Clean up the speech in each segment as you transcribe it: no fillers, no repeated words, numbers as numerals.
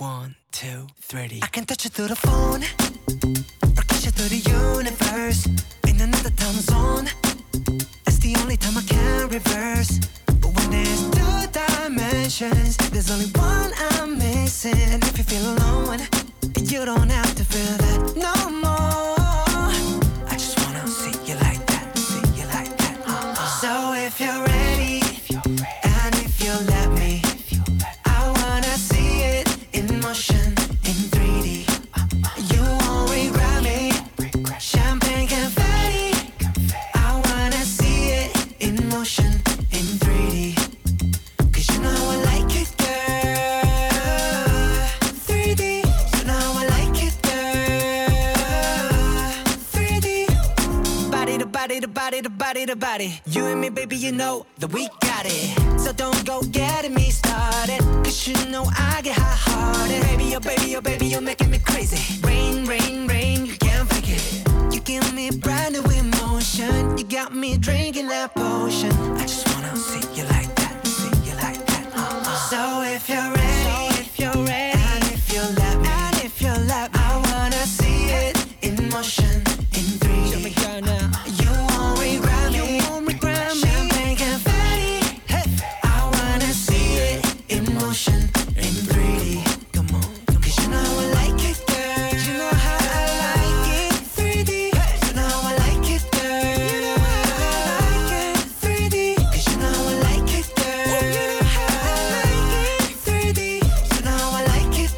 1, 2, 3. I can touch you through the phone or kiss you through the universe. In another time zone, it's the only time I can reverse. But when there's 2 dimensions, there's only one I'm missing. And if you feel alone, you don't have to feel that no more. I just wanna see you like that, see you like that. So if you're ready, and if you let me, I wanna see it in motion, in 3D. You won't regret me. Champagne confetti. I wanna see it in motion, in 3D. 'Cause you know I like it, girl. 3D. You know I like it, girl. 3D. Body to body to body to body to body. You and me, baby, you know that we got it. So don't go getting me started, 'cause you know I get hot-hearted. Baby, oh baby, oh baby, you're making me crazy. Rain, rain, rain, you can't fake it. You give me brand new emotion. You got me drinking that potion. I just wanna see you like that, see you like that. So if you're ready, and if you let me, I wanna see it in motion, in 3D. Show me girl now. You won't regret me. Champagne confetti. Hey. I wanna see it in motion, in 3D. Come on, 'cause you know I like it, girl. You know how I like it, 3D. Hey. You know I like it, girl. You know how I like it, 3D. 'Cause you know I like it, girl. You know how I like it, 3D. You know I like it,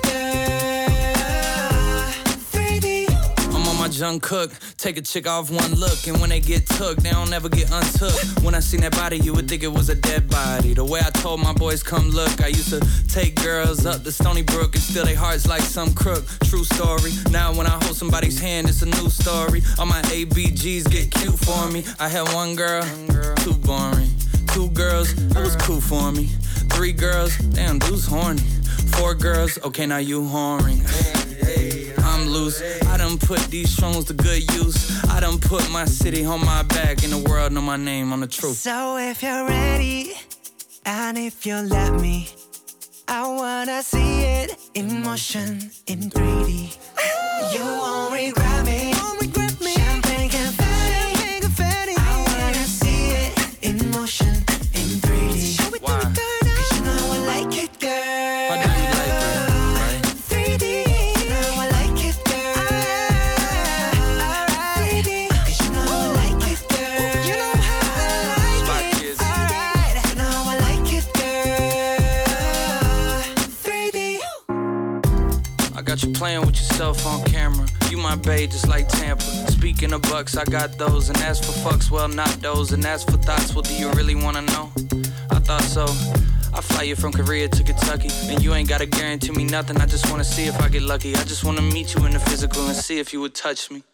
girl. 3D. I'm on my Jung Cook, take a chick off one look, and when they get took, they don't ever get untook. When I seen that body, you would think it was a dead body. The way I told my boys, come look, I used to take girls up to Stony Brook and steal their hearts like some crook. True story. Now when I hold somebody's hand, it's a new story. All my ABGs get cute for me. I had one girl, too boring. 2 girls, that was cool for me. 3 girls, damn, dude's horny. 4 girls, okay, now you horny. I'm loose. I done put these songs to good use. I done put my city on my back, and the world know my name on the truth. So if you're ready, and if you let me, I wanna see it in motion, in 3D. You won't regret me. Champagne confetti. I wanna see it in motion, in 3D. Why? 'Cause you know I like it, girl. Why do you like it, right? 3D. You know I like it, girl. Alright. 3D. 'Cause you know I like it, girl. You know how I like Spot it. kids. Alright. You know I like it, girl. 3D. I got you playing with yourself on camera. You my babe, just like Tampa. Speaking of bucks, I got those. And as for fucks, well, not those. And as for thoughts, well, do you really wanna know? I thought so. I fly you from Korea to Kentucky, and you ain't gotta guarantee me nothing. I just wanna see if I get lucky. I just wanna meet you in the physical and see if you would touch me.